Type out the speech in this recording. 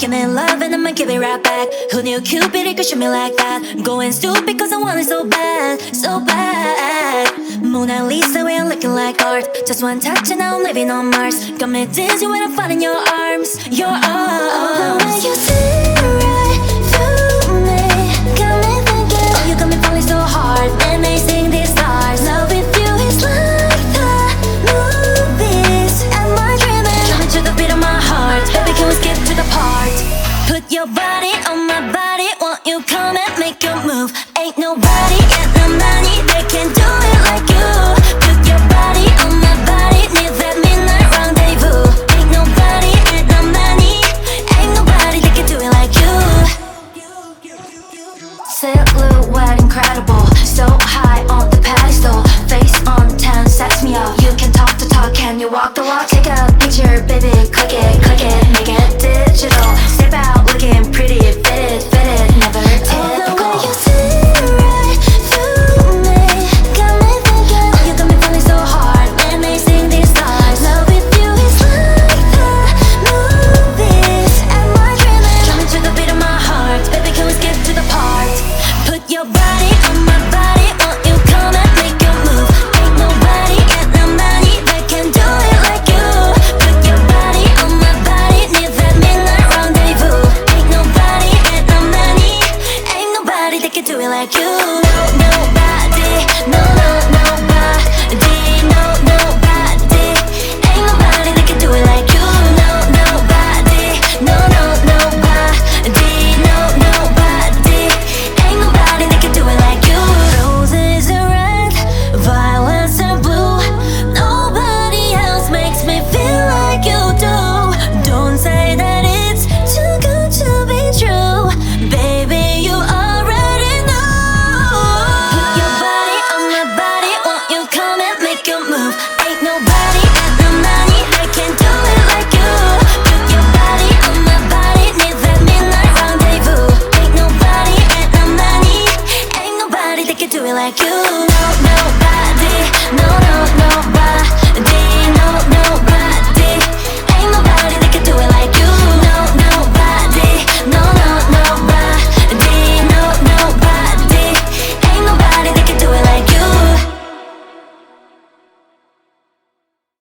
Give me love and I'ma give it right back. Who knew Cupid, it could shoot me like that? Going stupid cause I want it so bad, so bad. Mona Lisa, we are looking like art. Just one touch and now I'm living on Mars. Got me dizzy when I'm falling in your arms, your arms. The way you see right through me, got me thinking, oh, you got me falling so hard. And they say